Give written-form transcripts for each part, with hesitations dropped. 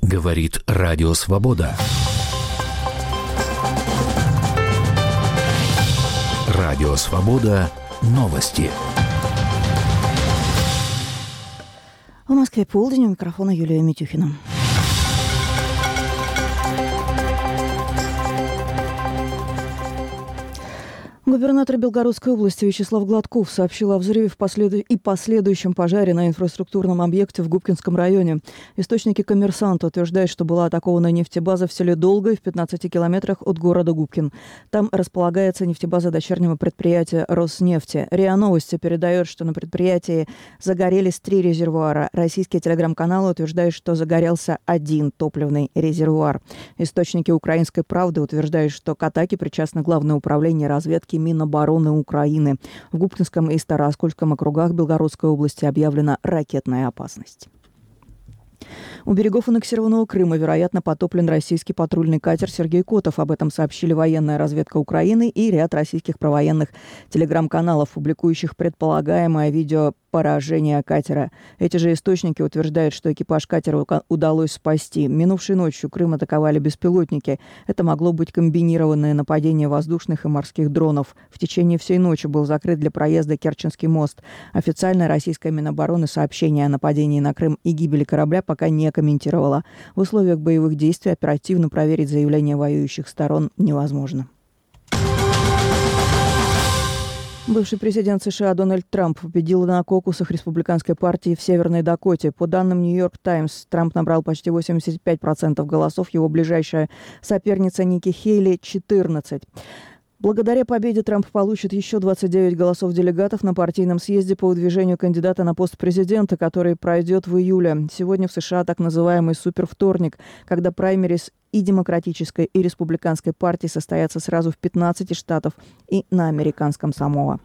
Говорит Радио Свобода. Радио Свобода. Новости. В Москве полдень, у микрофона Юлия Митюхина. Губернатор Белгородской области Вячеслав Гладков сообщил о взрыве и последующем пожаре на инфраструктурном объекте в Губкинском районе. Источники «Коммерсанта» утверждают, что была атакована нефтебаза в селе Долгое в 15 километрах от города Губкин. Там располагается нефтебаза дочернего предприятия «Роснефти». РИА Новости передает, что на предприятии загорелись 3 резервуара. Российские телеграм-каналы утверждают, что загорелся 1 топливный резервуар. Источники «Украинской правды» утверждают, что к атаке причастно Главное управление разведки Минобороны Украины. В Губкинском и Старооскольском округах Белгородской области объявлена ракетная опасность. У берегов аннексированного Крыма, вероятно, потоплен российский патрульный катер «Сергей Котов». Об этом сообщили военная разведка Украины и ряд российских провоенных телеграм-каналов, публикующих предполагаемое видео поражения катера. Эти же источники утверждают, что экипаж катера удалось спасти. Минувшей ночью Крым атаковали беспилотники. Это могло быть комбинированное нападение воздушных и морских дронов. В течение всей ночи был закрыт для проезда Керченский мост. Официальная российская Минобороны сообщение о нападении на Крым и гибели корабля пока не комментировала. В условиях боевых действий оперативно проверить заявления воюющих сторон невозможно. Бывший президент США Дональд Трамп победил на кокусах республиканской партии в Северной Дакоте. По данным «Нью-Йорк Таймс», Трамп набрал почти 85% голосов, его ближайшая соперница Ники Хейли – 14%. Благодаря победе Трамп получит еще 29 голосов делегатов на партийном съезде по выдвижению кандидата на пост президента, который пройдет в июле. Сегодня в США так называемый супервторник, когда праймерис и демократической, и республиканской партии состоятся сразу в 15 штатах и на американском Самоа.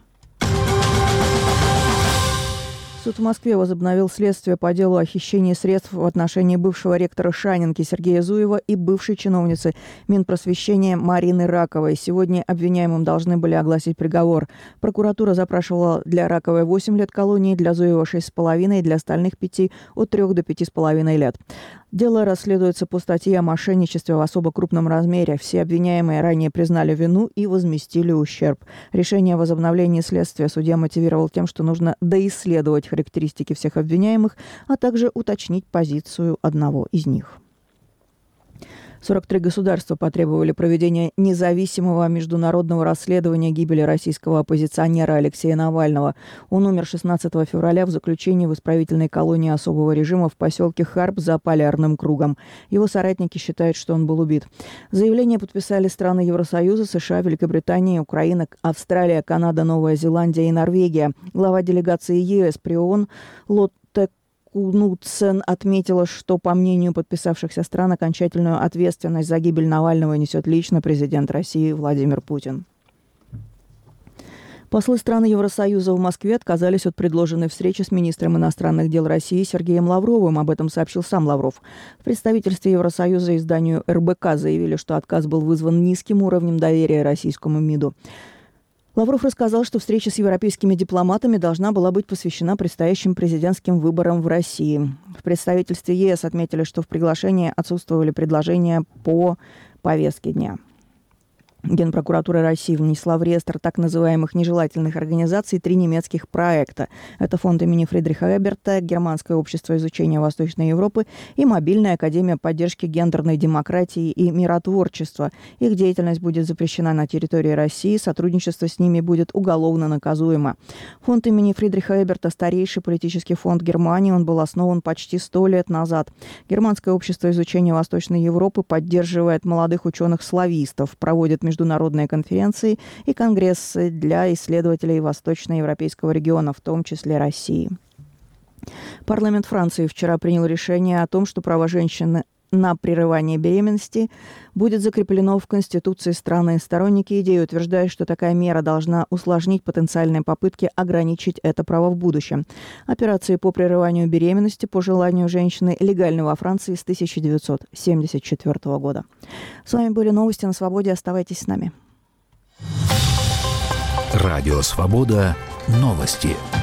Суд в Москве возобновил следствие по делу о хищении средств в отношении бывшего ректора Шанинки Сергея Зуева и бывшей чиновницы Минпросвещения Марины Раковой. Сегодня обвиняемым должны были огласить приговор. Прокуратура запрашивала для Раковой 8 лет колонии, для Зуева 6,5 и для остальных 5 от 3 до 5,5 лет. Дело расследуется по статье о мошенничестве в особо крупном размере. Все обвиняемые ранее признали вину и возместили ущерб. Решение о возобновлении следствия судья мотивировал тем, что нужно доисследовать характеристики всех обвиняемых, а также уточнить позицию одного из них. 43 государства потребовали проведения независимого международного расследования гибели российского оппозиционера Алексея Навального. Он умер 16 февраля в заключении в исправительной колонии особого режима в поселке Харб за полярным кругом. Его соратники считают, что он был убит. Заявление подписали страны Евросоюза, США, Великобритания, Украина, Австралия, Канада, Новая Зеландия и Норвегия. Глава делегации ЕС при ООН Лотте Кнутсен отметила, что, по мнению подписавшихся стран, окончательную ответственность за гибель Навального несет лично президент России Владимир Путин. Послы стран Евросоюза в Москве отказались от предложенной встречи с министром иностранных дел России Сергеем Лавровым. Об этом сообщил сам Лавров. В представительстве Евросоюза изданию РБК заявили, что отказ был вызван низким уровнем доверия российскому МИДу. Лавров рассказал, что встреча с европейскими дипломатами должна была быть посвящена предстоящим президентским выборам в России. В представительстве ЕС отметили, что в приглашении отсутствовали предложения по повестке дня. Генпрокуратура России внесла в реестр так называемых нежелательных организаций 3 немецких проекта. Это фонд имени Фридриха Эберта, Германское общество изучения Восточной Европы и Мобильная академия поддержки гендерной демократии и миротворчества. Их деятельность будет запрещена на территории России, сотрудничество с ними будет уголовно наказуемо. Фонд имени Фридриха Эберта – старейший политический фонд Германии. Он был основан почти 100 лет назад. Германское общество изучения Восточной Европы поддерживает молодых ученых-славистов, проводит международные конференции и конгрессы для исследователей восточноевропейского региона, в том числе России. Парламент Франции вчера принял решение о том, что право женщины на прерывание беременности будет закреплено в Конституции страны. Сторонники идеи утверждают, что такая мера должна усложнить потенциальные попытки ограничить это право в будущем. Операции по прерыванию беременности по желанию женщины легальны во Франции с 1974 года. С вами были новости на Свободе. Оставайтесь с нами. Радио Свобода. Новости.